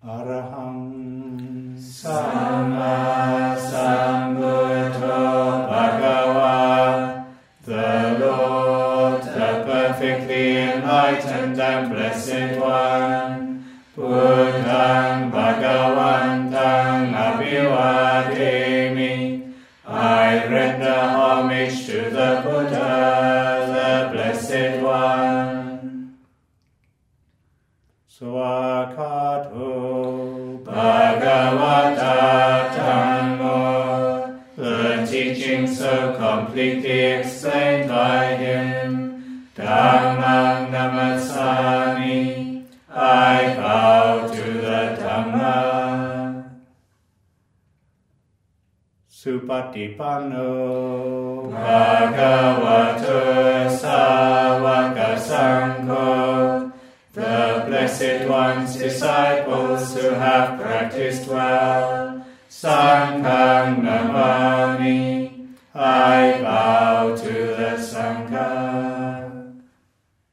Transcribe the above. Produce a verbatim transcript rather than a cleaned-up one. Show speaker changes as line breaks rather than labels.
Arahang
Sama Sambuddho Bhagava, the Lord, the perfectly enlightened and blessed one, Buddhang Bhagavantang Abhivademi, I render homage to the Buddha, the blessed one.
Swakato
Bhagavata Dhammo, the teaching so completely explained by him, Dhammang Namassami, I bow to the Dhamma.
Supatipanno
Bhagavato Sāvaka Sangho, the Blessed One's disciples who have practiced well, Sanghang Namassami.